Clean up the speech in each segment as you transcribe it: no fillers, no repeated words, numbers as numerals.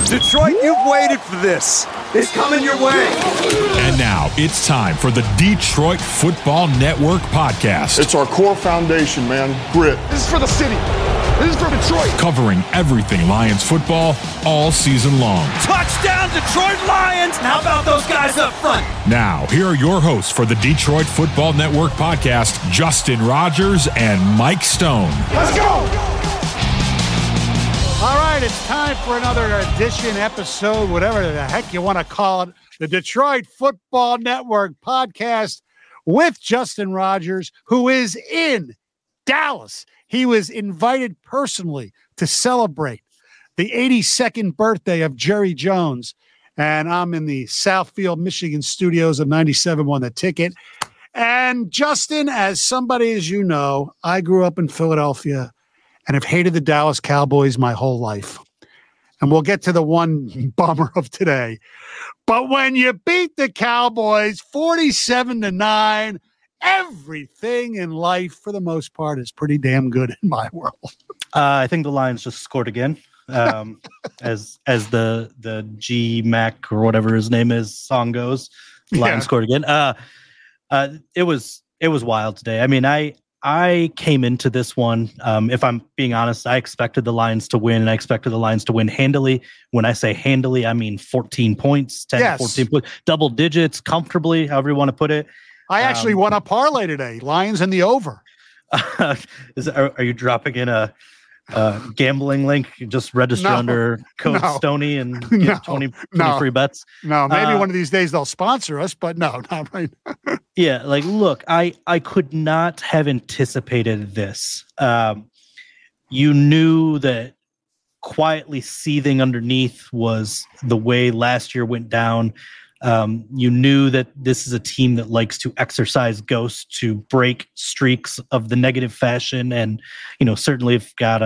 Detroit, you've waited for this. It's coming your way. And now it's time for the Detroit Football Network podcast. It's our core foundation, man. Grit. This is for the city. This is for Detroit. Covering everything Lions football all season long. Touchdown, Detroit Lions. How about those guys up front? Now, here are your hosts for the Detroit Football Network podcast, Justin Rogers and Mike Stone. Let's go. All right, it's time for another edition, episode, whatever the heck you want to call it, the Detroit Football Network podcast with Justin Rogers, who is in Dallas. He was invited personally to celebrate the 82nd birthday of Jerry Jones, and I'm in the Southfield, Michigan studios of 97.1 The Ticket. And Justin, as somebody as you know, I grew up in Philadelphia and have hated the Dallas Cowboys my whole life. And we'll get to the one bummer of today. But when you beat the Cowboys 47-9, everything in life, for the most part, is pretty damn good in my world. I think the Lions just scored again, as the G Mac or whatever his name is song goes. Lions scored again. It was wild today. I mean, I came into this one, if I'm being honest, I expected the Lions to win, and I expected the Lions to win handily. When I say handily, I mean 14 points, 10 to 14 points, double digits, comfortably, however you want to put it. I actually won a parlay today, Lions in the over. Are you dropping in a gambling link? You just register under code Stoney and get 20 free bets. No, maybe one of these days they'll sponsor us, but no, not right. Yeah, like, look, I could not have anticipated this. You knew that quietly seething underneath was the way last year went down. You knew that this is a team that likes to exercise ghosts to break streaks of the negative fashion, and certainly have got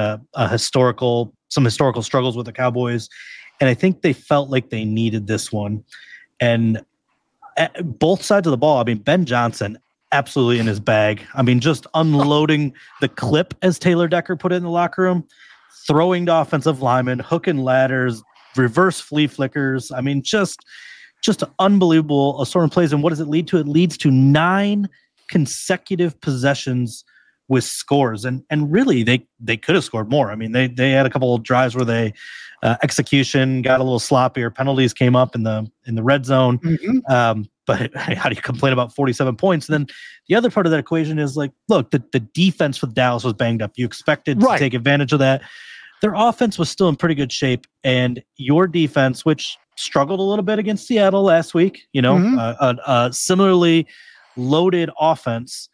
some historical struggles with the Cowboys, and I think they felt like they needed this one. And both sides of the ball, I mean, Ben Johnson absolutely in his bag. I mean, just unloading the clip, as Taylor Decker put it in the locker room, throwing to offensive linemen, hooking ladders, reverse flea flickers. I mean, just an unbelievable assortment of plays. And what does it lead to? It leads to 9 consecutive possessions with scores. And really, they could have scored more. I mean, they had a couple of drives where they execution got a little sloppier. Penalties came up in the red zone. Mm-hmm. But how do you complain about 47 points? And then the other part of that equation is, like, look, the defense for Dallas was banged up. You expected to take advantage of that. Their offense was still in pretty good shape, and your defense, which struggled a little bit against Seattle last week, a similarly loaded offense,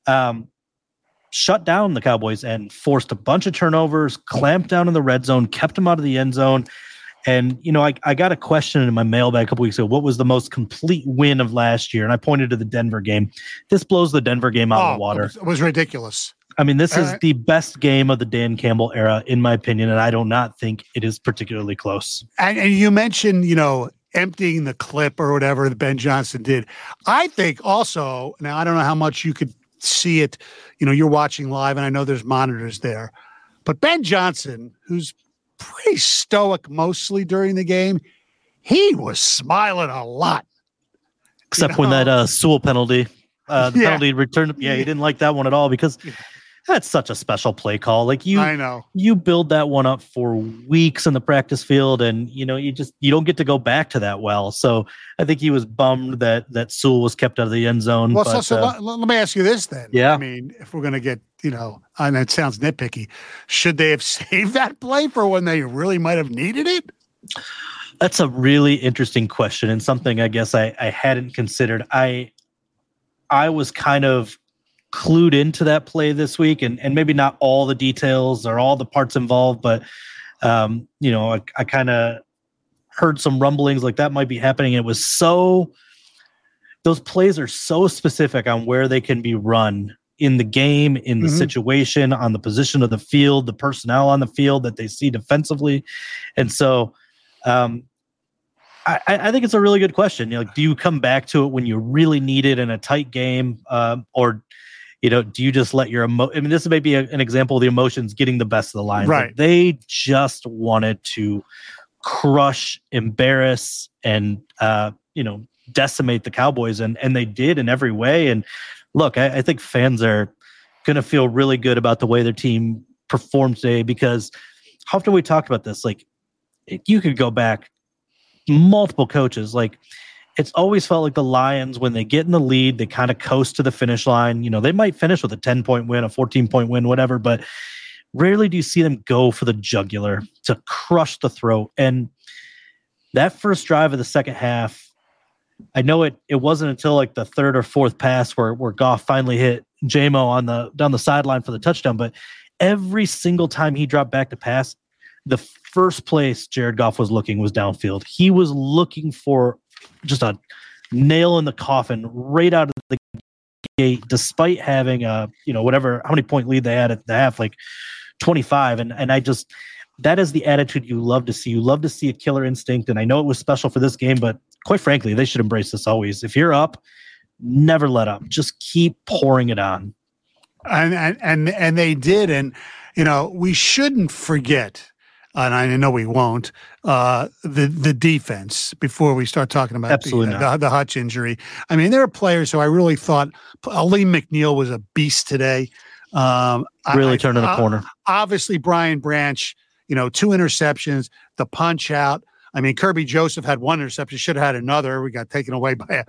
shut down the Cowboys and forced a bunch of turnovers, clamped down in the red zone, kept them out of the end zone. And, I got a question in my mailbag a couple weeks ago. What was the most complete win of last year? And I pointed to the Denver game. This blows the Denver game out of the water. It was ridiculous. I mean, this is the best game of the Dan Campbell era, in my opinion, and I do not think it is particularly close. And you mentioned, emptying the clip or whatever that Ben Johnson did. I think also, now I don't know how much you could see it, you're watching live, and I know there's monitors there, but Ben Johnson, who's pretty stoic mostly during the game, he was smiling a lot. Except when that Sewell penalty, penalty returned. Yeah, he didn't like that one at all, because that's such a special play call. Like, I know you build that one up for weeks in the practice field, and you don't get to go back to that well. So I think he was bummed that Sewell was kept out of the end zone. Well, so let me ask you this then. Yeah, I mean, if we're going to get, and it sounds nitpicky, should they have saved that play for when they really might have needed it? That's a really interesting question, and something I guess I hadn't considered. I was kind of clued into that play this week, and maybe not all the details or all the parts involved, but I kind of heard some rumblings like that might be happening. It was those plays are so specific on where they can be run in the game, in the situation, on the position of the field, the personnel on the field that they see defensively. And so I think it's a really good question. Do you come back to it when you really need it in a tight game, or do you just let your this may be an example of the emotions getting the best of the Lions. Right. Like, they just wanted to crush, embarrass, and decimate the Cowboys, and they did in every way. And look, I think fans are going to feel really good about the way their team performed today, because how often we talked about this? Like, you could go back multiple coaches. Like, it's always felt like the Lions, when they get in the lead, they kind of coast to the finish line. They might finish with a 10-point win, a 14-point win, whatever, but rarely do you see them go for the jugular to crush the throat. And that first drive of the second half, I know it wasn't until like the third or fourth pass where Goff finally hit J-Mo down the sideline for the touchdown. But every single time he dropped back to pass, the first place Jared Goff was looking was downfield. He was looking for just a nail in the coffin right out of the gate, despite having how many point lead they had at the half, like 25. And I just, that is the attitude you love to see. You love to see a killer instinct. And I know it was special for this game, but quite frankly, they should embrace this always. If you're up, never let up. Just keep pouring it on. And they did. And, we shouldn't forget, and I know we won't, the defense before we start talking about the Hutch injury. I mean, there are players who I really thought Aleem McNeil was a beast today. Really turning a corner. Obviously, Brian Branch, 2 interceptions, the punch out. I mean, Kirby Joseph had 1 interception, should have had another. We got taken away by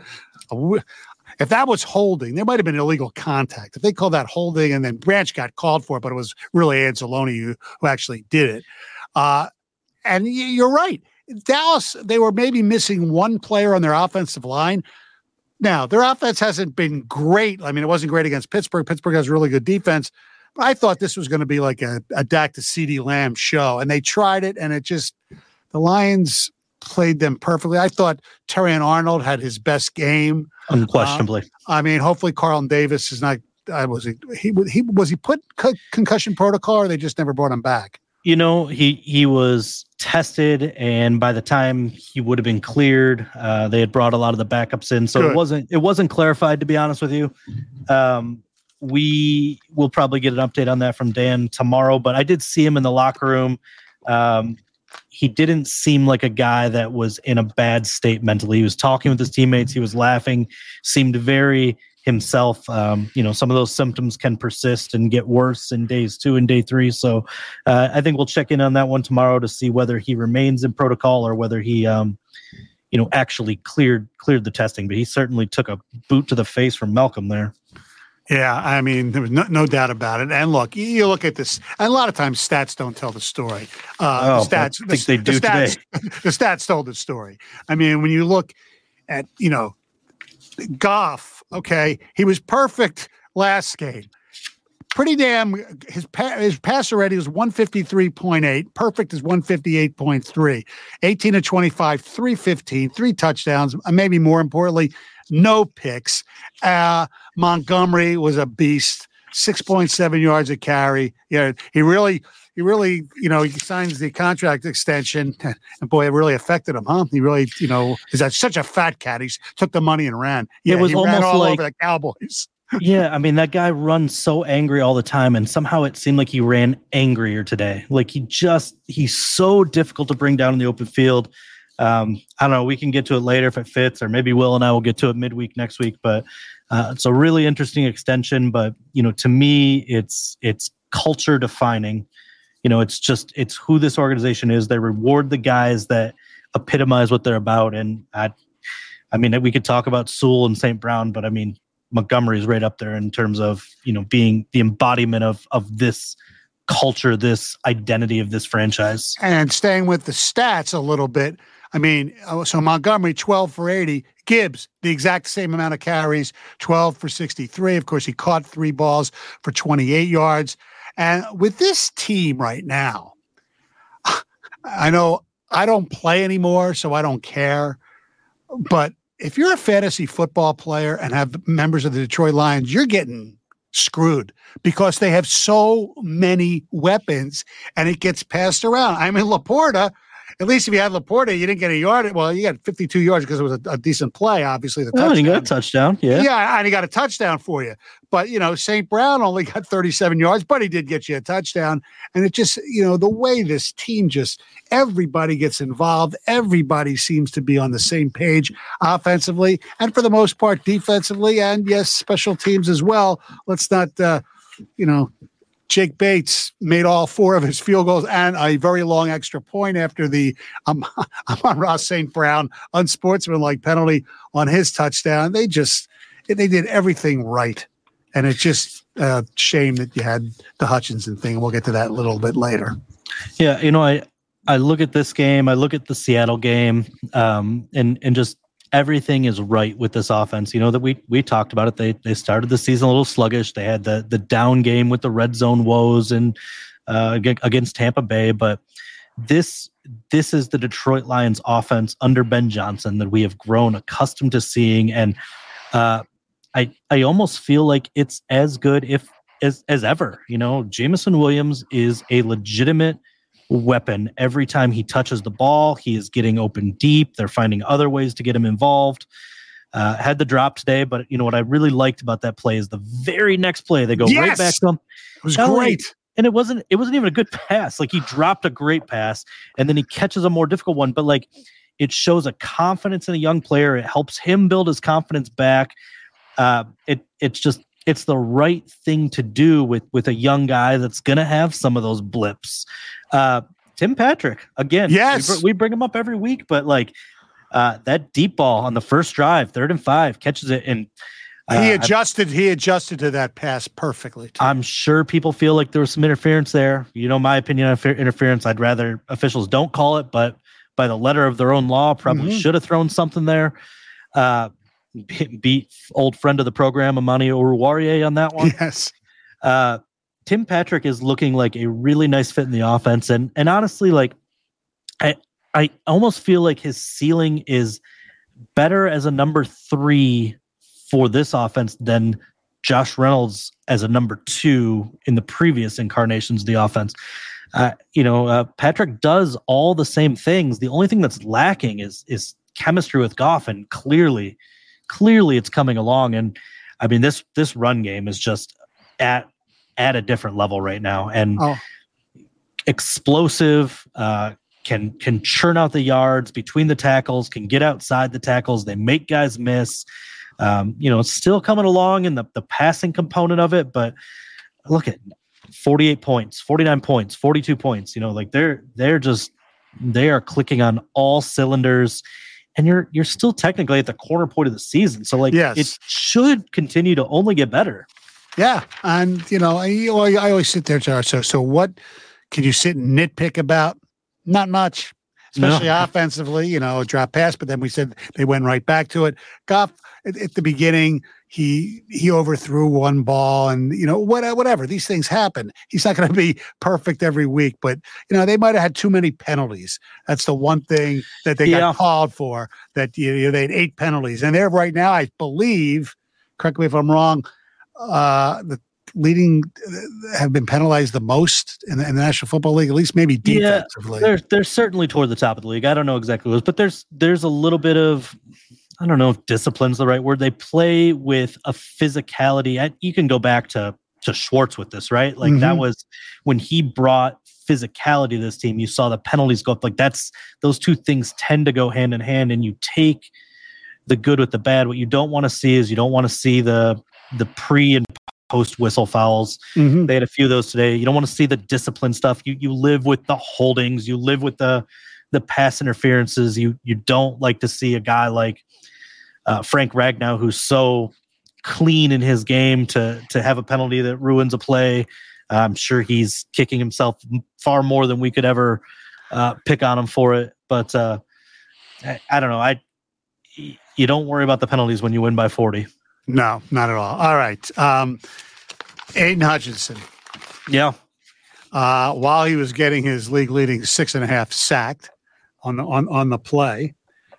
if that was holding, there might have been illegal contact. If they called that holding and then Branch got called for it, but it was really Anzalone who actually did it. And you're right. Dallas, they were maybe missing one player on their offensive line. Now, their offense hasn't been great. I mean, it wasn't great against Pittsburgh. Pittsburgh has really good defense. But I thought this was going to be like a Dak to CeeDee Lamb show. And they tried it, and the Lions played them perfectly. I thought Terrion Arnold had his best game. Unquestionably. Hopefully Carlton Davis is not was he put concussion protocol, or they just never brought him back? He was tested, and by the time he would have been cleared, they had brought a lot of the backups in. So Good. It wasn't clarified, to be honest with you. We will probably get an update on that from Dan tomorrow, but I did see him in the locker room. He didn't seem like a guy that was in a bad state mentally. He was talking with his teammates. He was laughing, seemed very himself. Some of those symptoms can persist and get worse in days 2 and day 3. So I think we'll check in on that one tomorrow to see whether he remains in protocol or whether he, actually cleared the testing. But he certainly took a boot to the face from Malcolm there. Yeah, I mean, there was no doubt about it. And look, you look at this, and a lot of times stats don't tell the story. I think they do today. The stats told the story. I mean, when you look at, Goff, okay, he was perfect last game. Pretty damn, his passer rating was 153.8. Perfect is 158.3. 18 to 25, 315, 3 touchdowns, maybe more importantly, no picks. Montgomery was a beast, 6.7 yards a carry. Yeah, he really, he signs the contract extension, and boy, it really affected him, huh? He really, is that such a fat cat? He took the money and ran. Yeah, it was almost all like over the Cowboys. Yeah, I mean, that guy runs so angry all the time, and somehow it seemed like he ran angrier today. Like he's so difficult to bring down in the open field. I don't know. We can get to it later if it fits, or maybe Will and I will get to it midweek next week. But it's a really interesting extension. But to me, it's culture defining. It's who this organization is. They reward the guys that epitomize what they're about. And I mean, we could talk about Sewell and St. Brown, but I mean, Montgomery is right up there in terms of being the embodiment of this culture, this identity of this franchise. And staying with the stats a little bit, I mean, so Montgomery 12 for 80, Gibbs the exact same amount of carries, 12 for 63. Of course, he caught 3 balls for 28 yards. And with this team right now, I know I don't play anymore, so I don't care, but if you're a fantasy football player and have members of the Detroit Lions, you're getting screwed because they have so many weapons and it gets passed around. I mean, Laporta, at least if you had Laporte, you didn't get a yard. Well, you got 52 yards because it was a decent play, obviously. The touchdown. You got a touchdown, yeah. Yeah, and he got a touchdown for you. But, St. Brown only got 37 yards, but he did get you a touchdown. And it just, the way this team everybody gets involved. Everybody seems to be on the same page offensively and for the most part defensively. And yes, special teams as well. Let's not, Jake Bates made all 4 of his field goals and a very long extra point after the Amon-Ra St. Brown unsportsmanlike penalty on his touchdown. They did everything right. And it's just a shame that you had the Hutchinson thing. We'll get to that a little bit later. Yeah, I look at this game, I look at the Seattle game, and just everything is right with this offense. That we talked about it. They started the season a little sluggish. They had the down game with the red zone woes and against Tampa Bay, but this is the Detroit Lions offense under Ben Johnson that we have grown accustomed to seeing, and I almost feel like it's as good as ever. Jameson Williams is a legitimate weapon. Every time he touches the ball, he is getting open deep. They're finding other ways to get him involved. Had the drop today, but what I really liked about that play is the very next play they go right back to him. It was great. And it wasn't even a good pass. Like, he dropped a great pass and then he catches a more difficult one, but it shows a confidence in a young player. It helps him build his confidence back. It's the right thing to do with a young guy that's going to have some of those blips. Tim Patrick, again, yes, we bring him up every week, but that deep ball on the first drive, 3rd and 5, catches it. And he adjusted to that pass perfectly, too. I'm sure people feel like there was some interference there. My opinion on interference, I'd rather officials don't call it, but by the letter of their own law, probably should have thrown something there. Beat old friend of the program, Amani Oruwariye, on that one. Yes. Tim Patrick is looking like a really nice fit in the offense. And honestly, I almost feel like his ceiling is better as a number 3 for this offense than Josh Reynolds as a number 2 in the previous incarnations of the offense. Patrick does all the same things. The only thing that's lacking is chemistry with Goff, and clearly it's coming along. And I mean, this run game is just at a different level right now, and explosive, can churn out the yards between the tackles, can get outside the tackles. They make guys miss. It's still coming along in the passing component of it, but look at 48 points, 49 points, 42 points, they are clicking on all cylinders. And you're still technically at the corner point of the season. So It should continue to only get better. Yeah. And, I always sit there, Josh. So what can you sit and nitpick about? Not much, especially offensively, drop pass. But then we said they went right back to it. Goff, at the beginning, he overthrew one ball and, whatever. These things happen. He's not going to be perfect every week, but, they might have had too many penalties. That's the one thing that they got called for, that they had 8 penalties. And they're right now, I believe, correct me if I'm wrong, the leading have been penalized the most in the National Football League, at least maybe defensively. Yeah, they're certainly toward the top of the league. I don't know exactly what it was, but there's a little bit of, I don't know if discipline's the right word. They play with a physicality. You can go back to Schwartz with this, right? That was when he brought physicality to this team. You saw the penalties go up. Those two things tend to go hand in hand, and you take the good with the bad. What you don't want to see is the pre and post whistle fouls. They had a few of those today. You don't want to see the discipline stuff. You live with the holdings. You live with the pass interferences. You don't like to see a guy like Frank Ragnow, who's so clean in his game, to have a penalty that ruins a play. I'm sure he's kicking himself far more than we could ever pick on him for it. But I don't know. You don't worry about the penalties when you win by 40. No, not at all. All right. Aidan Hutchinson. Yeah. While he was getting his league leading 6.5 sacked on the play,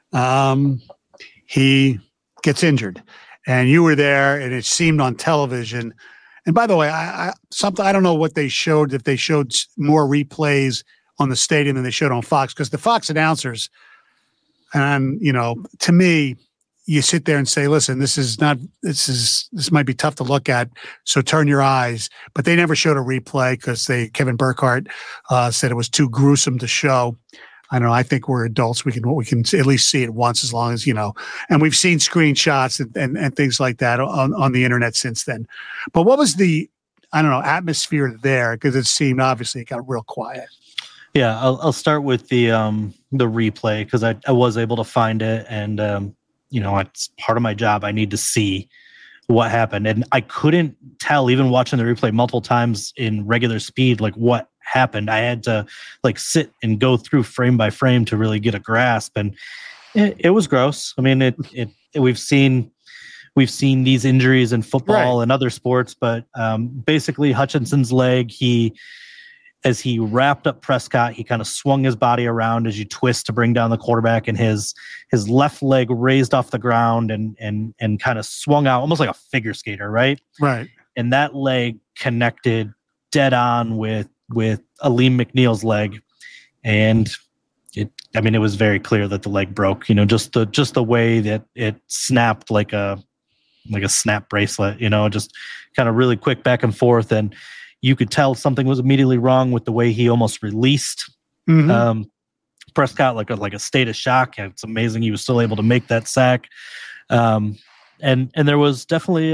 he gets injured, and you were there, and it seemed on television. And by the way, I don't know what they showed, if they showed more replays on the stadium than they showed on Fox, because the Fox announcers, and to me, you sit there and say, listen, this might be tough to look at, so turn your eyes. But they never showed a replay because Kevin Burkhardt said it was too gruesome to show. I don't know. I think we're adults. We can at least see it once, as long as, and we've seen screenshots and things like that on the internet since then. But what was the, atmosphere there? Because it seemed, obviously, it got real quiet. Yeah, I'll start with the replay, because I was able to find it, and it's part of my job. I need to see what happened, and I couldn't tell, even watching the replay multiple times in regular speed, like what happened. I had to sit and go through frame by frame to really get a grasp, and it was gross. I mean, we've seen these injuries in football and other sports, but basically Hutchinson's leg, as he wrapped up Prescott, he kind of swung his body around as you twist to bring down the quarterback, and his left leg raised off the ground and kind of swung out almost like a figure skater, right? Right. And that leg connected dead on with Aleem McNeil's leg, and it was very clear that the leg broke. Just the way that it snapped like a snap bracelet. Just kind of really quick back and forth, and you could tell something was immediately wrong with the way he almost released Prescott, like a state of shock. It's amazing he was still able to make that sack. And there was definitely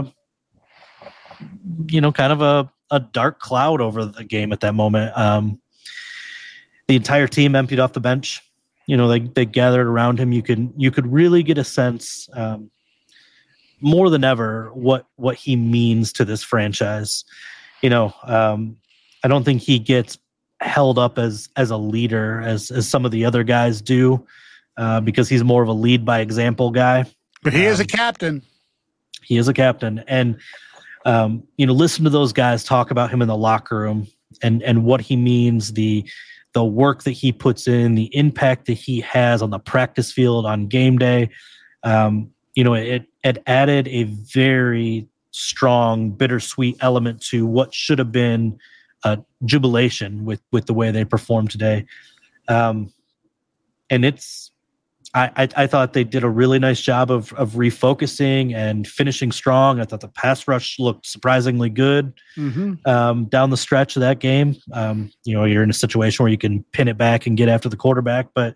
kind of a dark cloud over the game at that moment. The entire team emptied off the bench. They gathered around him. You could really get a sense, more than ever, what he means to this franchise. I don't think he gets held up as a leader as some of the other guys do, because he's more of a lead by example guy. But he is a captain. He is a captain. And, listen to those guys talk about him in the locker room and what he means, the work that he puts in, the impact that he has on the practice field on game day. It added a very strong, bittersweet element to what should have been a jubilation with the way they performed today. And I thought they did a really nice job of refocusing and finishing strong. I thought the pass rush looked surprisingly good down the stretch of that game. You're in a situation where you can pin it back and get after the quarterback, but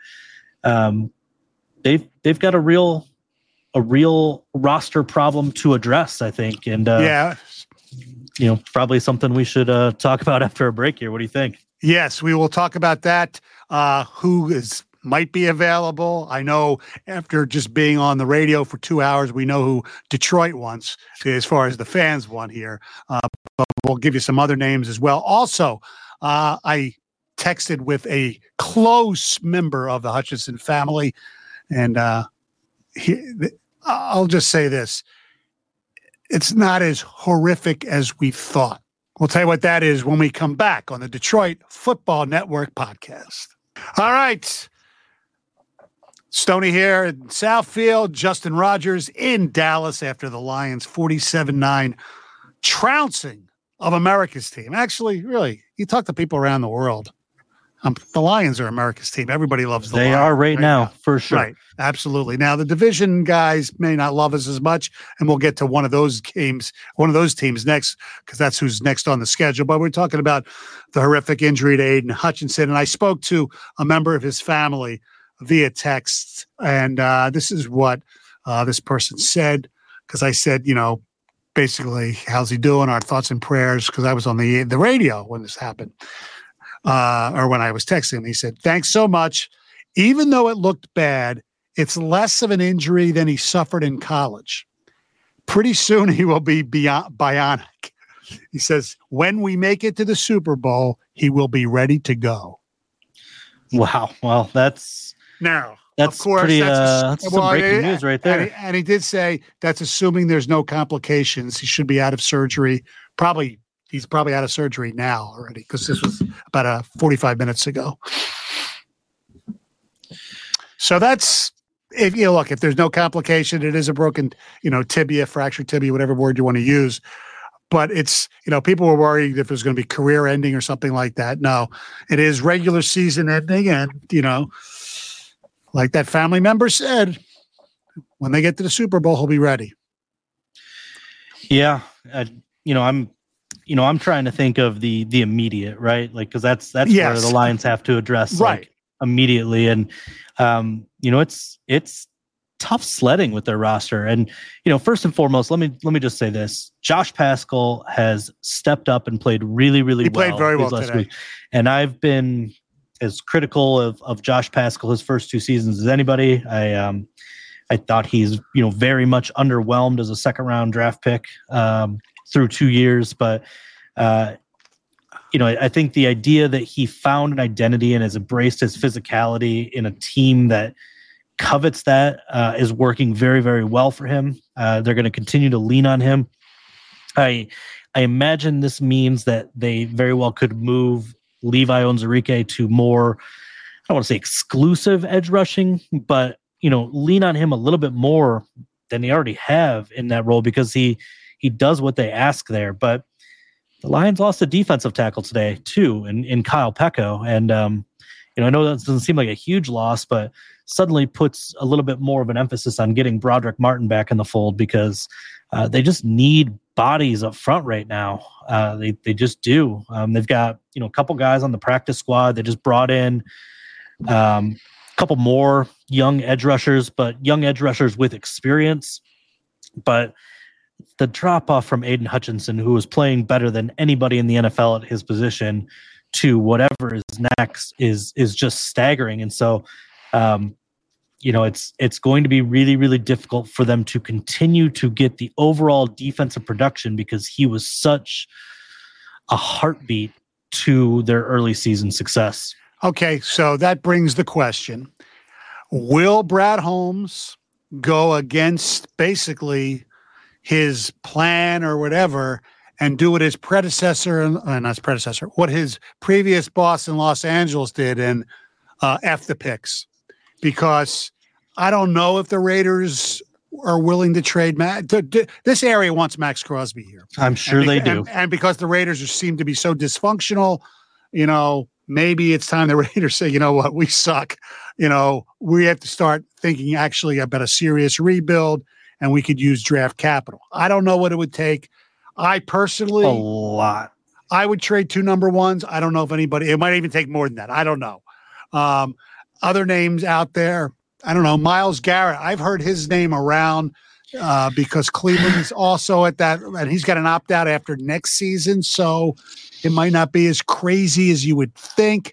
they've got a real roster problem to address, I think. And probably something we should talk about after a break here. What do you think? Yes, we will talk about that. Who might be available. I know after just being on the radio for 2 hours, we know who Detroit wants as far as the fans want here. But we'll give you some other names as well. Also, I texted with a close member of the Hutchinson family, and I'll just say this. It's not as horrific as we thought. We'll tell you what that is when we come back on the Detroit Football Network podcast. All right. Stoney here in Southfield, Justin Rogers in Dallas after the Lions 47-9 trouncing of America's team. Actually, really, you talk to people around the world. The Lions are America's team. Everybody loves the Lions. They are right now, for sure. Right, absolutely. Now, the division guys may not love us as much, and we'll get to one of those teams next, because that's who's next on the schedule. But we're talking about the horrific injury to Aiden Hutchinson, and I spoke to a member of his family via text, and this is what this person said, because I said, basically, how's he doing? Our thoughts and prayers, because I was on the radio when this happened. Or when I was texting him, he said, thanks so much. Even though it looked bad, it's less of an injury than he suffered in college. Pretty soon he will be bionic. He says, when we make it to the Super Bowl, he will be ready to go. Wow. Well, that's of course, pretty, that's some breaking news right there. And he did say that's assuming there's no complications. He should be out of surgery. He's probably out of surgery now already, because this was about 45 minutes ago. So that's, if there's no complication, it is a broken, tibia, fractured tibia, whatever word you want to use. but it's, people were worried if it was going to be career ending or something like that. No, it is regular season ending. And, like that family member said, when they get to the Super Bowl, he'll be ready. Yeah. I'm trying to think of the immediate, right? Like, cause that's Yes. where the Lions have to address Right. like immediately. And, it's tough sledding with their roster. And, first and foremost, let me just say this. Josh Paschal has stepped up and played really, really well. He played very well today. Week. And I've been as critical of Josh Paschal his first 2 seasons as anybody. I thought he's, very much underwhelmed as a second round draft pick through 2 years. But, I think the idea that he found an identity and has embraced his physicality in a team that covets that is working very, very well for him. They're going to continue to lean on him. I imagine this means that they very well could move Levi Onwuzurike to more, I don't want to say exclusive edge rushing, but, lean on him a little bit more than they already have in that role because he does what they ask there. But the Lions lost a defensive tackle today too in Kyle Peko. And, I know that doesn't seem like a huge loss, but suddenly puts a little bit more of an emphasis on getting Broderick Martin back in the fold because they just need bodies up front right now. They just do. They've got, a couple guys on the practice squad. They just brought in a couple more young edge rushers, but young edge rushers with experience. But the drop off from Aiden Hutchinson, who was playing better than anybody in the NFL at his position, to whatever is next is just staggering. And so, it's going to be really, really difficult for them to continue to get the overall defensive production because he was such a heartbeat to their early season success. Okay, so that brings the question. Will Brad Holmes go against basically his plan or whatever and do what his predecessor, what his previous boss in Los Angeles did and F the picks? Because I don't know if the Raiders are willing to trade this area wants Max Crosby here. I'm sure they do. And because the Raiders seem to be so dysfunctional, maybe it's time the Raiders say, what, we suck. We have to start thinking actually about a serious rebuild and we could use draft capital. I don't know what it would take. I personally, a lot. I would trade 2 number ones. I don't know if anybody, it might even take more than that. I don't know. Other names out there, I don't know. Myles Garrett, I've heard his name around because Cleveland's also at that, and he's got an opt-out after next season, so it might not be as crazy as you would think.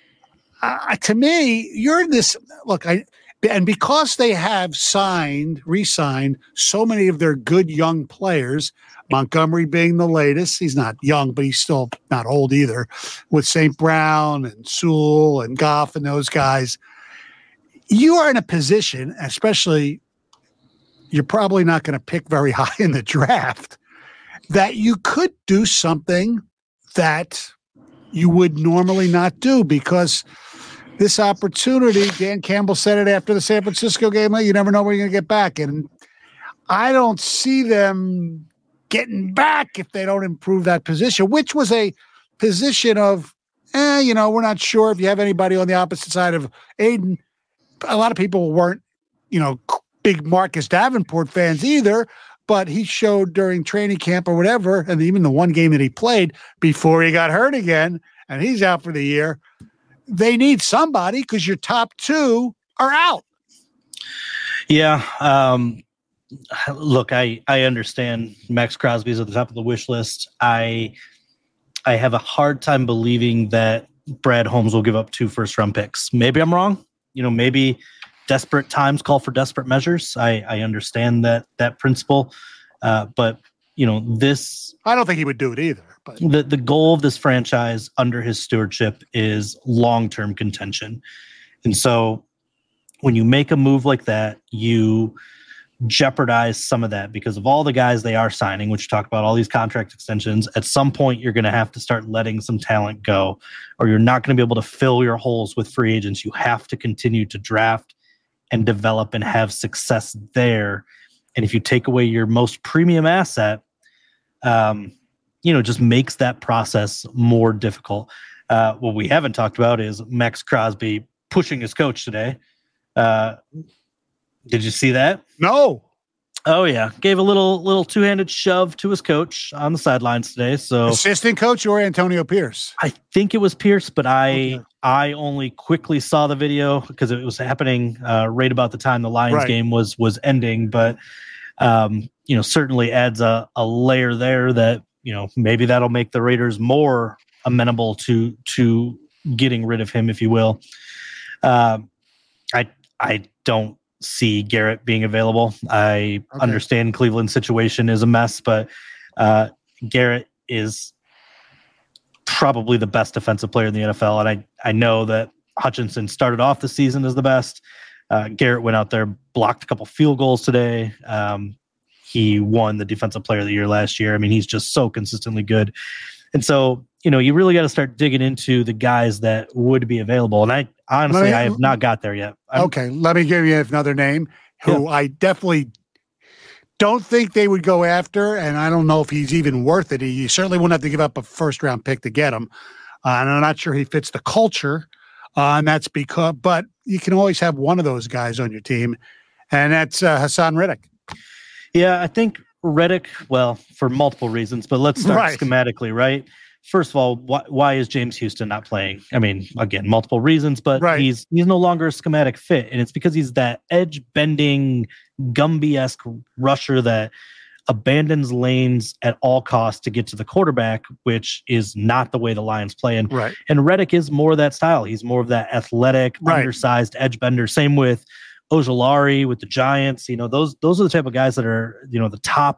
To me, you're in this, look, and because they have re-signed so many of their good young players, Montgomery being the latest, he's not young, but he's still not old either, with St. Brown and Sewell and Goff and those guys, you are in a position, especially you're probably not going to pick very high in the draft, that you could do something that you would normally not do because this opportunity, Dan Campbell said it after the San Francisco game, you never know where you're going to get back. And I don't see them getting back if they don't improve that position, which was a position of, we're not sure if you have anybody on the opposite side of Aiden. A lot of people weren't, big Marcus Davenport fans either, but he showed during training camp or whatever, and even the one game that he played before he got hurt again, and he's out for the year. They need somebody because your top 2 are out. Yeah. Look, I understand Max Crosby's at the top of the wish list. I have a hard time believing that Brad Holmes will give up 2 first-round picks. Maybe I'm wrong. Maybe desperate times call for desperate measures. I understand that principle. But, this... I don't think he would do it either. But the goal of this franchise under his stewardship is long-term contention. And so when you make a move like that, you jeopardize some of that because of all the guys they are signing, which you talk about all these contract extensions. At some point, you're going to have to start letting some talent go, or you're not going to be able to fill your holes with free agents. You have to continue to draft and develop and have success there. And if you take away your most premium asset, just makes that process more difficult. What we haven't talked about is Max Crosby pushing his coach today. Did you see that? No. Oh yeah, gave a little two-handed shove to his coach on the sidelines today. So assistant coach or Antonio Pierce? I think it was Pierce, but I only quickly saw the video because it was happening right about the time the Lions game was ending. But certainly adds a layer there that maybe that'll make the Raiders more amenable to getting rid of him, if you will. I don't see Garrett being available. I understand Cleveland's situation is a mess, but Garrett is probably the best defensive player in the NFL. And I know that Hutchinson started off the season as the best. Garrett went out there, blocked a couple field goals today. He won the defensive player of the year last year. I mean, he's just so consistently good. And so, you really got to start digging into the guys that would be available. And I honestly have not got there yet. Let me give you another name who I definitely don't think they would go after. And I don't know if he's even worth it. You certainly wouldn't have to give up a first-round pick to get him. And I'm not sure he fits the culture. And that's but you can always have one of those guys on your team. And that's Hassan Reddick. Yeah, I think Reddick, well, for multiple reasons, but let's start schematically, right? First of all, why is James Houston not playing? I mean, again, multiple reasons, but he's no longer a schematic fit. And it's because he's that edge-bending, Gumby-esque rusher that abandons lanes at all costs to get to the quarterback, which is not the way the Lions play. And Reddick is more of that style. He's more of that athletic, undersized edge bender. Same with Ojulari with the Giants. Those are the type of guys that are, the top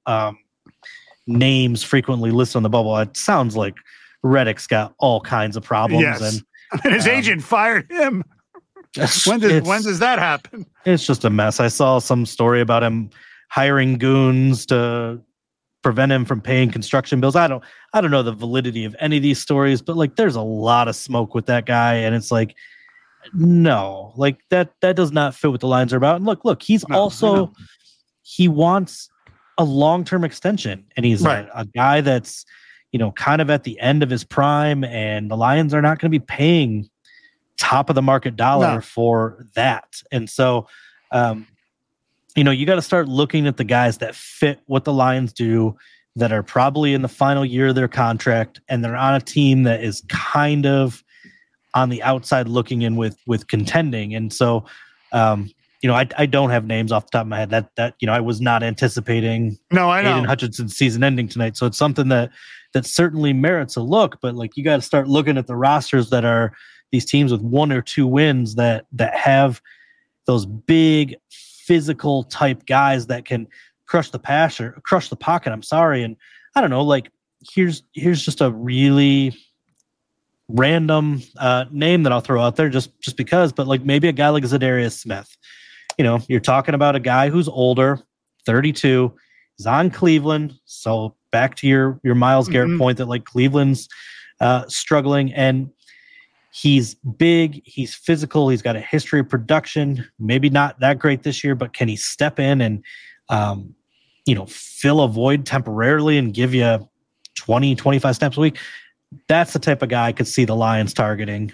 names frequently listed on the bubble. It sounds like Reddick's got all kinds of problems. Yes. And his agent fired him. When does that happen? It's just a mess. I saw some story about him hiring goons to prevent him from paying construction bills. I don't know the validity of any of these stories, but there's a lot of smoke with that guy. And it's no, that does not fit what the Lions are about. And look, he's he wants a long-term extension, and he's a guy that's, kind of at the end of his prime, and the Lions are not going to be paying top of the market dollar for that. And so, you got to start looking at the guys that fit what the Lions do, that are probably in the final year of their contract, and they're on a team that is kind of on the outside looking in with contending. And so, I don't have names off the top of my head that I was not anticipating Aiden Hutchinson's season ending tonight. So it's something that certainly merits a look, but you got to start looking at the rosters that are these teams with 1 or 2 wins that have those big physical type guys that can crush the pocket. I'm sorry. And I don't know, here's just a really random name that I'll throw out there just because, but maybe a guy like Zadarius Smith. You're talking about a guy who's older, 32, is on Cleveland. So back to your Myles Garrett point that Cleveland's struggling, and he's big, he's physical, he's got a history of production, maybe not that great this year, but can he step in and, fill a void temporarily and give you 20, 25 snaps a week? That's the type of guy I could see the Lions targeting.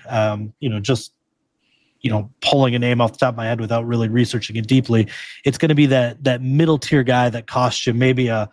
Pulling a name off the top of my head without really researching it deeply. It's going to be that middle tier guy that costs you maybe a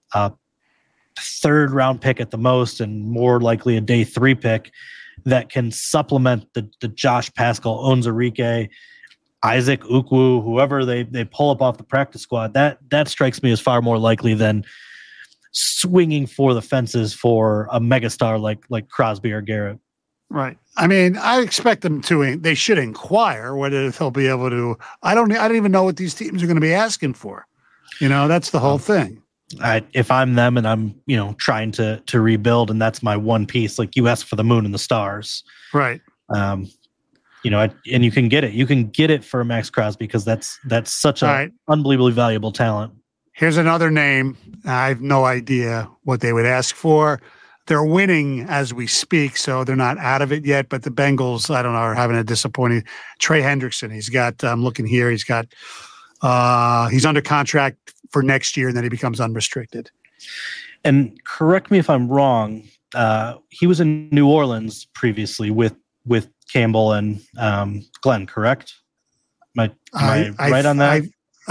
3rd round pick at the most, and more likely a day 3 pick that can supplement the Josh Paschal, Onwuzurike, Isaac Ukwu, whoever they pull up off the practice squad. That strikes me as far more likely than swinging for the fences for a megastar like Crosby or Garrett. Right. I mean, I expect them they should inquire whether they'll be able to. I don't even know what these teams are going to be asking for. That's the whole thing. If I'm them and I'm, trying to rebuild, and that's my one piece, you ask for the moon and the stars. Right. And you can get it. You can get it for Max Crosby because that's such an unbelievably valuable talent. Here's another name. I have no idea what they would ask for. They're winning as we speak, so they're not out of it yet. But the Bengals, I don't know, are having a disappointing. Trey Hendrickson, he's got. I'm looking here. He's got. He's under contract for next year, and then he becomes unrestricted. And correct me if I'm wrong. He was in New Orleans previously with Campbell and Glenn, correct? Am I right on that?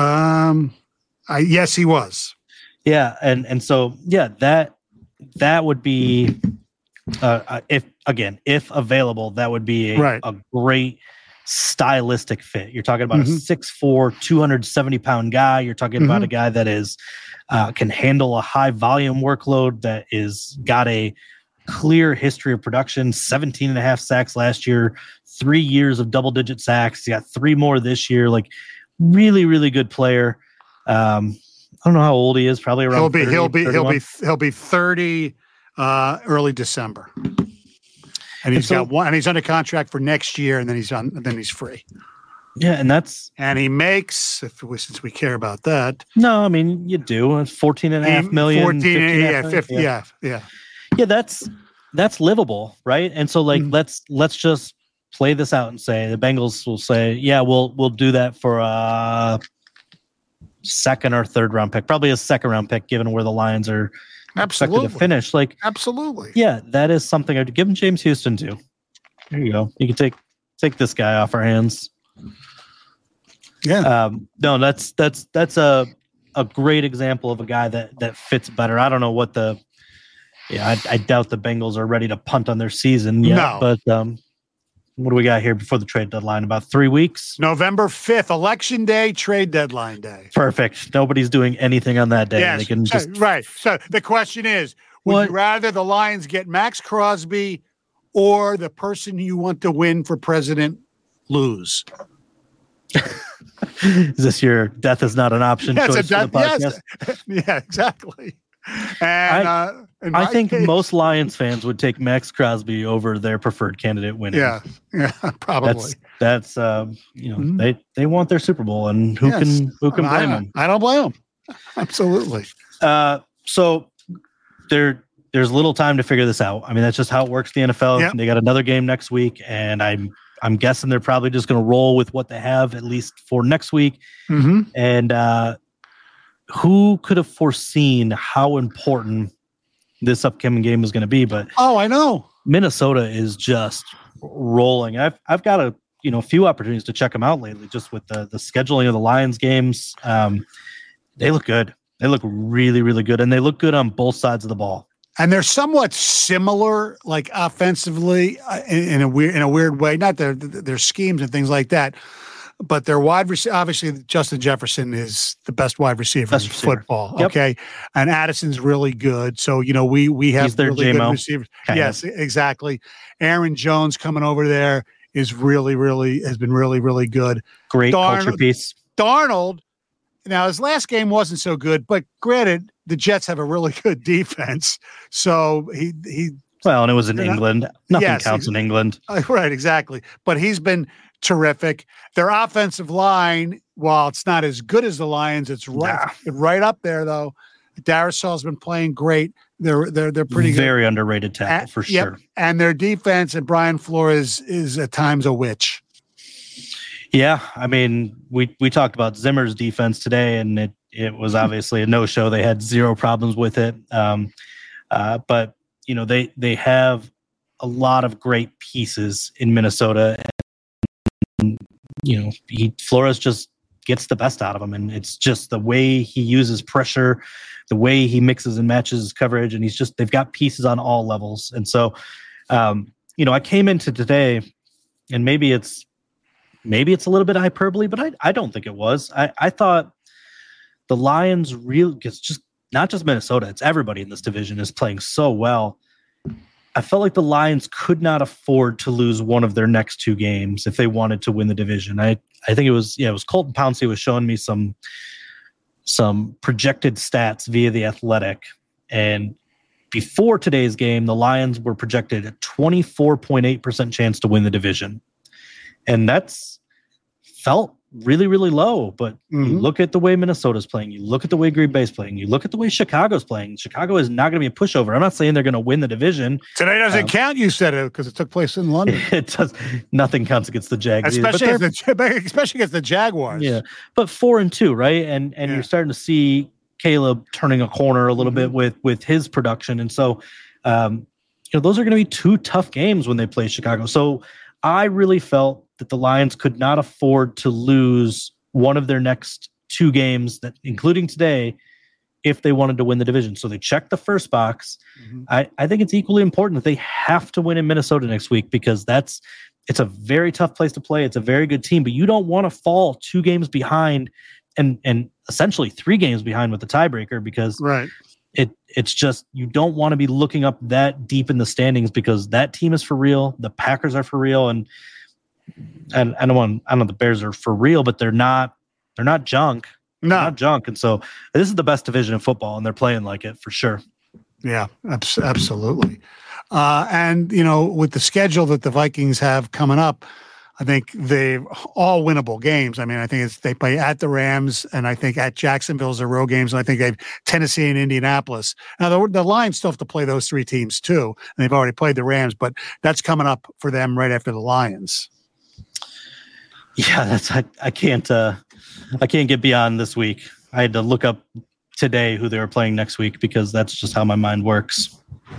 Yes, he was. Yeah, and so that would be if available, that would be a great stylistic fit. You're talking about a 6'4", 270-pound guy. You're talking about a guy that is can handle a high volume workload, that is got a clear history of production, 17 and a half sacks last year, 3 years of double-digit sacks. He got 3 more this year. Like, really, really good player. I don't know how old he is. Probably around. He'll be 30 early December. And he's got one, and he's under contract for next year, and then he's free. Yeah, and he makes, since we care about that. No, I mean, you do. It's $14.5 million. 14, yeah. That's livable, right? And so, like, let's just play this out and say the Bengals will say, yeah, we'll do that for a second or third round pick, probably a second round pick, given where the Lions are expected to finish. Like, absolutely, yeah, that is something I'd give him James Houston too. There you go. You can take this guy off our hands. Yeah. No, that's a great example of a guy that fits better. I don't know what I doubt the Bengals are ready to punt on their season yet. No. But what do we got here before the trade deadline? About 3 weeks? November 5th, Election Day, trade deadline day. Perfect. Nobody's doing anything on that day. Yes. They can right. So the question is, would you rather the Lions get Max Crosby or the person you want to win for president lose? Is this your death is not an option choice for the podcast? Yes. Yeah, exactly. And I think most Lions fans would take Max Crosby over their preferred candidate winning. Yeah, probably. That's they want their Super Bowl, and who can blame them? I don't blame them. Absolutely. So there's little time to figure this out. I mean, that's just how it works. The NFL. Yep. They got another game next week, and I'm guessing they're probably just going to roll with what they have at least for next week. Mm-hmm. And who could have foreseen how important this upcoming game was going to be? But I know Minnesota is just rolling. I've got a few opportunities to check them out lately, just with the scheduling of the Lions games. They look good. They look really, really good, and they look good on both sides of the ball. And they're somewhat similar, like offensively, in a weird way. Not their schemes and things like that, but their wide receiver. Obviously, Justin Jefferson is the best wide receiver in football. Yep. Okay, and Addison's really good. So we have really good receivers. Yes, exactly. Aaron Jones coming over there is has been really, really good. Great culture piece. Darnold. Now, his last game wasn't so good, but granted, the Jets have a really good defense. So he and it was in England. Nothing counts in England. Right, exactly. But he's been terrific. Their offensive line, while it's not as good as the Lions, it's right up there, though. Darisal's been playing great. They're pretty good. Very underrated tackle for sure. Yep. And their defense and Brian Flores is at times a witch. Yeah, I mean, we talked about Zimmer's defense today, and it was obviously a no-show. They had zero problems with it. But they have a lot of great pieces in Minnesota, and Flores just gets the best out of them, and it's just the way he uses pressure, the way he mixes and matches his coverage, and they've got pieces on all levels. And so, I came into today, and maybe it's a little bit hyperbole, but I don't think it was. I thought the Lions it's just not just Minnesota, it's everybody in this division is playing so well. I felt like the Lions could not afford to lose one of their next 2 games if they wanted to win the division. I think it was Colton Pouncey was showing me some projected stats via The Athletic, and before today's game, the Lions were projected a 24.8% chance to win the division. And that's felt really, really low. But you look at the way Minnesota's playing. You look at the way Green Bay's playing. You look at the way Chicago's playing. Chicago is not going to be a pushover. I'm not saying they're going to win the division. Today doesn't count, you said it, because it took place in London. It does. Nothing counts against the Jags. Especially against the Jaguars. Yeah. But 4-2, right? And you're starting to see Caleb turning a corner a little bit with his production. And so, those are going to be 2 tough games when they play Chicago. So I really felt that the Lions could not afford to lose one of their next 2 games, that including today, if they wanted to win the division. So they checked the first box. I think it's equally important that they have to win in Minnesota next week, because it's a very tough place to play. It's a very good team, but you don't want to fall 2 games behind and essentially 3 games behind with the tiebreaker, because it's just, you don't want to be looking up that deep in the standings, because that team is for real. The Packers are for real. And I know the Bears are for real, but they're not junk. No. They're not junk. And so this is the best division in football, and they're playing like it for sure. Yeah, absolutely. And, with the schedule that the Vikings have coming up, I think they're all winnable games. I mean, I think they play at the Rams, and I think at Jacksonville's their road games, and I think they have Tennessee and Indianapolis. Now, the Lions still have to play those 3 teams too, and they've already played the Rams, but that's coming up for them right after the Lions. Yeah, I can't get beyond this week. I had to look up today who they were playing next week, because that's just how my mind works.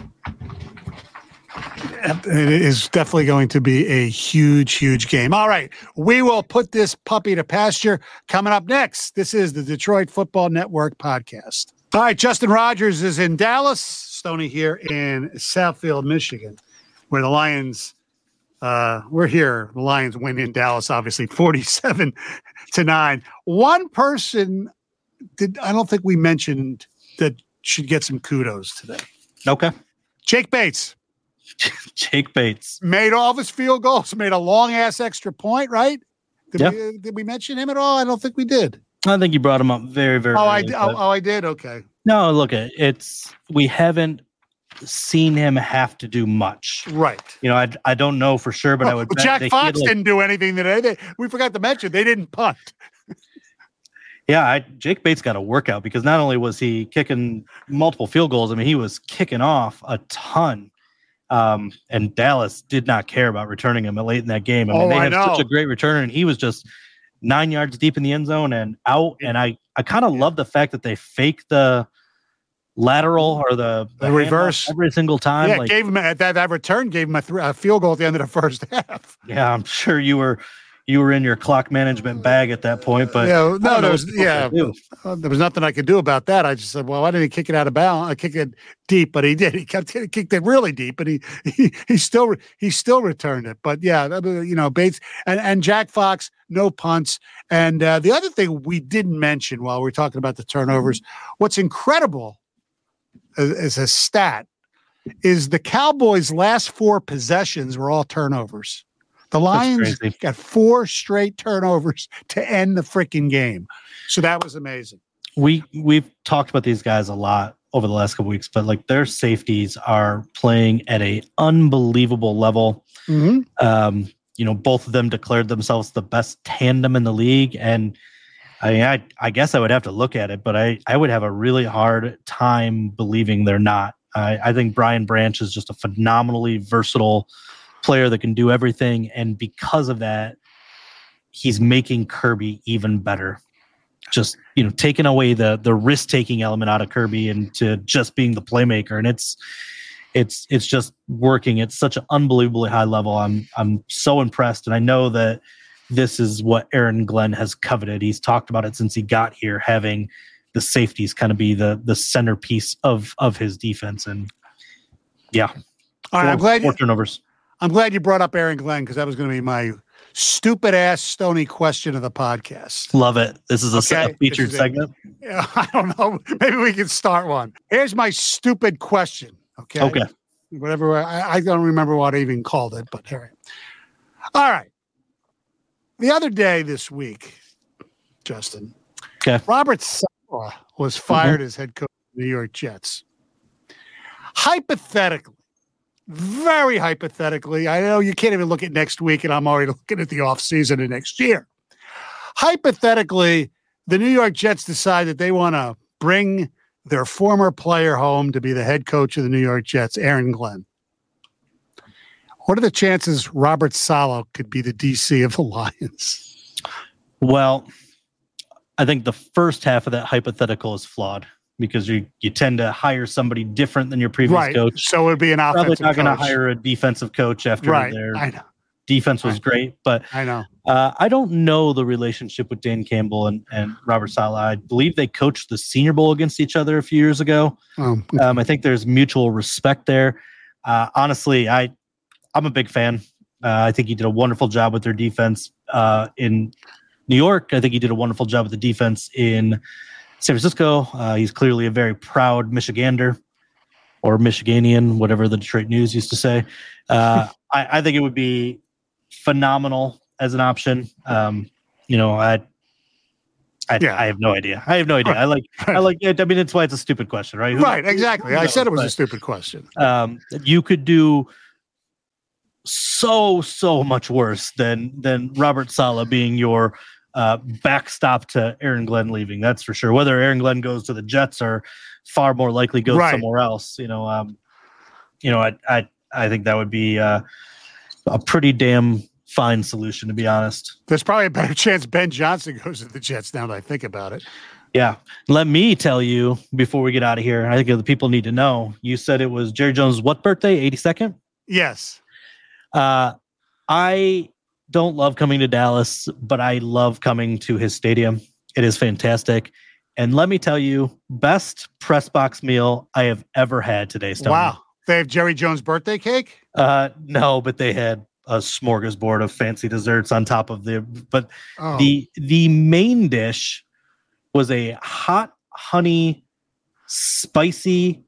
It is definitely going to be a huge, huge game. All right, we will put this puppy to pasture. Coming up next, this is the Detroit Football Network podcast. All right, Justin Rogers is in Dallas, Stoney here in Southfield, Michigan, where the Lions we're here. The Lions win in Dallas, obviously 47-9. One person I don't think we mentioned that should get some kudos today. Okay. Jake Bates. Jake Bates made all of his field goals, made a long ass extra point, right? Did we mention him at all? I don't think we did. I think you brought him up very, very early. I did? Okay. No, look, we haven't seen him have to do much. Right. I don't know for sure, but I would bet Jack Fox didn't do anything today. We forgot to mention they didn't punt. Yeah, Jake Bates got a workout, because not only was he kicking multiple field goals, I mean, he was kicking off a ton. And Dallas did not care about returning him late in that game. I mean, they have such a great returner, and he was just 9 yards deep in the end zone and out. And I kind of love the fact that they fake the lateral or the reverse every single time. Yeah, gave him that return gave him a field goal at the end of the first half. Yeah, I'm sure you were in your clock management bag at that point, but there was nothing I could do about that. I just said, well, why didn't he kick it out of bounds? I kicked it deep, but he did. He kicked it really deep, but he still returned it. But yeah, Bates and Jack Fox, no punts. And the other thing we didn't mention while we're talking about the turnovers, what's incredible as a stat is the Cowboys' last 4 possessions were all turnovers. The Lions got 4 straight turnovers to end the freaking game. So that was amazing. We've talked about these guys a lot over the last couple weeks, but like their safeties are playing at a unbelievable level. Mm-hmm. Both of them declared themselves the best tandem in the league. And I guess I would have to look at it, but I would have a really hard time believing they're not. I think Brian Branch is just a phenomenally versatile player that can do everything, and because of that, he's making Kirby even better. Just taking away the risk-taking element out of Kirby and to just being the playmaker, and it's just working at such an unbelievably high level. I'm so impressed, and I know that this is what Aaron Glenn has coveted. He's talked about it since he got here, having the safeties kind of be the centerpiece of his defense, and yeah. All right, 4 turnovers. I'm glad you brought up Aaron Glenn, because that was going to be my stupid ass Stoney question of the podcast. Love it. This is a featured segment. I don't know. Maybe we can start one. Here's my stupid question. Okay. Whatever. I don't remember what I even called it, but here. All right. The other day this week, Justin. Okay. Robert Saleh was fired as head coach of the New York Jets. Hypothetically, very hypothetically, I know you can't even look at next week, and I'm already looking at the offseason of next year. Hypothetically, the New York Jets decide that they want to bring their former player home to be the head coach of the New York Jets, Aaron Glenn. What are the chances Robert Saleh could be the DC of the Lions? Well, I think the first half of that hypothetical is flawed because you tend to hire somebody different than your previous coach. So it would be an offensive Probably not going coach. to hire a defensive coach after their I know. defense was great. But I know. I don't know the relationship with Dan Campbell and Robert Saleh. I believe they coached the Senior Bowl against each other a few years ago. I think there's mutual respect there. Honestly, I'm a big fan. I think he did a wonderful job with their defense in New York. I think he did a wonderful job with the defense in San Francisco. He's clearly a very proud Michigander or Michiganian, whatever the Detroit News used to say. I think it would be phenomenal as an option. I have no idea. I mean, that's why it's a stupid question, right? Right, exactly. I said it was a stupid question. You could do so much worse than Robert Saleh being your backstop to Aaron Glenn leaving. That's for sure. Whether Aaron Glenn goes to the Jets or far more likely goes somewhere else, I think that would be a pretty damn fine solution, to be honest. There's probably a better chance Ben Johnson goes to the Jets now that I think about it. Yeah. Let me tell you before we get out of here, I think the people need to know, you said it was Jerry Jones' what birthday? 82nd? Yes. I don't love coming to Dallas, but I love coming to his stadium. It is fantastic. And let me tell you, best press box meal I have ever had today, Stoney. Wow. They have Jerry Jones' birthday cake? No, but they had a smorgasbord of fancy desserts on top of the main dish was a hot honey spicy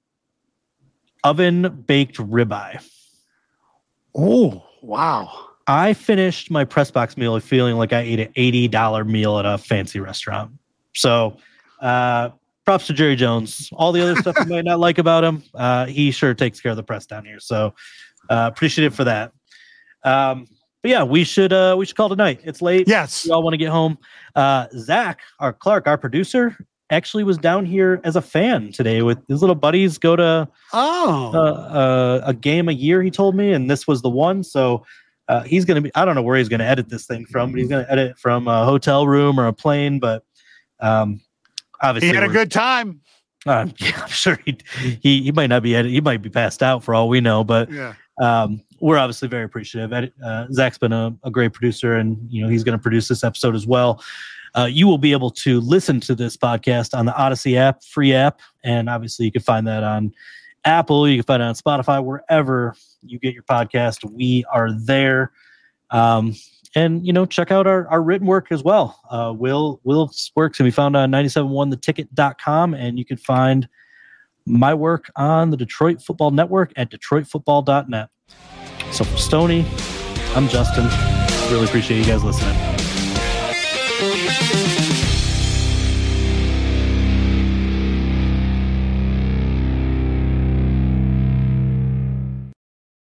oven baked ribeye. Oh, wow. I finished my press box meal feeling like I ate an $80 meal at a fancy restaurant. So props to Jerry Jones. All the other stuff you might not like about him, he sure takes care of the press down here. So appreciative for that. But yeah, we should call it a night. It's late. Yes. We all want to get home. Zach, Clark, our producer, actually was down here as a fan today with his little buddies. Go to a game a year, he told me, and this was the one. So he's going to be, I don't know where he's going to edit this thing from, but he's going to edit it from a hotel room or a plane. But obviously he had a good time. I'm sure he might not be he might be passed out for all we know, but we're obviously very appreciative. Zach's been a great producer, and he's going to produce this episode as well. You will be able to listen to this podcast on the Odyssey app, free app, and obviously you can find that on Apple. You can find it on Spotify, wherever you get your podcast. We are there. And check out our written work as well. Will's work can be found on 971theticket.com, and you can find my work on the Detroit Football Network at detroitfootball.net. So for Stoney, I'm Justin. Really appreciate you guys listening.